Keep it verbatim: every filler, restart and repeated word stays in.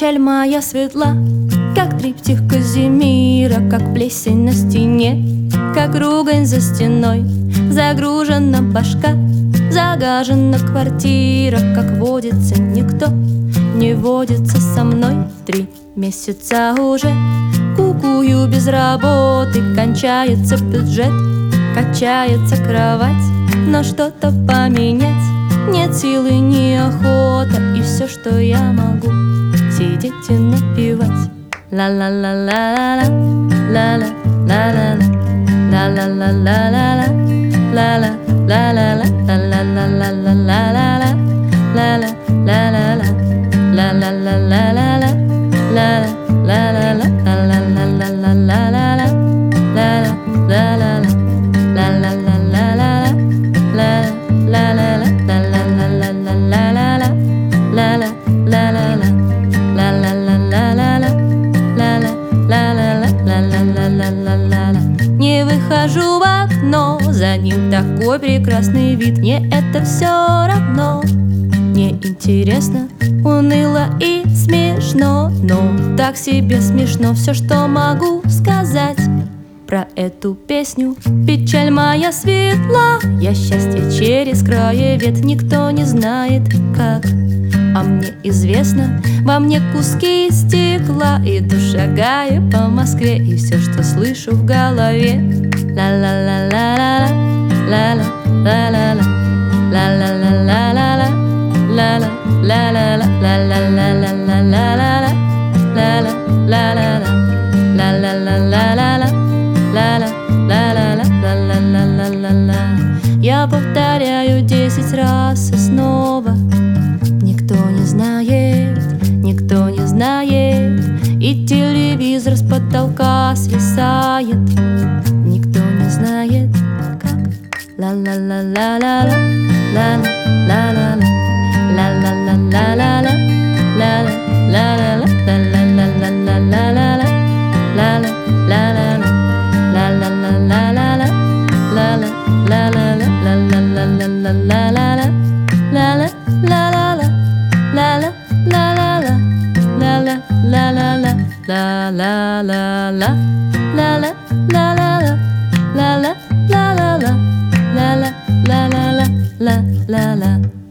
Печаль моя светла, как триптих Казимира, как плесень на стене, как ругань за стеной. Загружена башка, загажена квартира, как водится, никто не водится со мной. Три месяца уже кукую без работы, кончается бюджет, качается кровать, но что-то поменять нет силы, ни охота. И все, что я могу, сидеть и напевать. Ла-ла-ла-ла-ла-ла, ла-ла-ла-ла-ла, ла-ла-ла-ла-ла-ла, ла-ла-ла-ла-ла, ла-ла-ла-ла-ла-ла, ла-ла-ла-ла-ла, ла-ла-ла-ла-ла-ла, не выхожу в окно, за ним такой прекрасный вид. Мне это все равно, мне интересно, уныло и смешно, но так себе смешно все, что могу сказать про эту песню. Печаль моя светла, я счастье через края вет. Никто не знает как, а мне известно, во мне куски стекла. Иду, шагаю по Москве, и все, что слышу в голове: ла-ла-ла-ла-ла-ла, ла-ла-ла-ла-ла, ла-ла-ла-ла-ла-ла, ла-ла-ла-ла-ла-ла-ла-ла-ла-ла, ла-ла-ла-ла-ла, ла-ла-ла-ла-ла-ла, ла-ла-ла-ла-ла-ла-ла-ла. Я повторяю десять раз и снова: никто не знает, никто не знает. И телевизор с потолка свисает, никто не знает как. Ла-ла-ла-ла-ла-ла, ла-ла-ла-ла-ла, ла-ла-ла-ла-ла-ла, ла-ла-ла-ла-ла, ла-ла-ла-ла-ла-ла, ла-ла-ла-ла-ла, ла-ла-ла-ла-ла-ла, ла-ла-ла-ла-ла-ла-ла-ла-ла-ла-ла, ла-ла-ла-ла-ла, ла-ла-ла-ла-ла, ла-ла-ла-ла-ла, ла-ла-ла-ла, ла-ла-ла-ла-ла, ла-ла-ла-ла-ла, ла-ла-ла-ла-ла, ла-ла-ла-ла.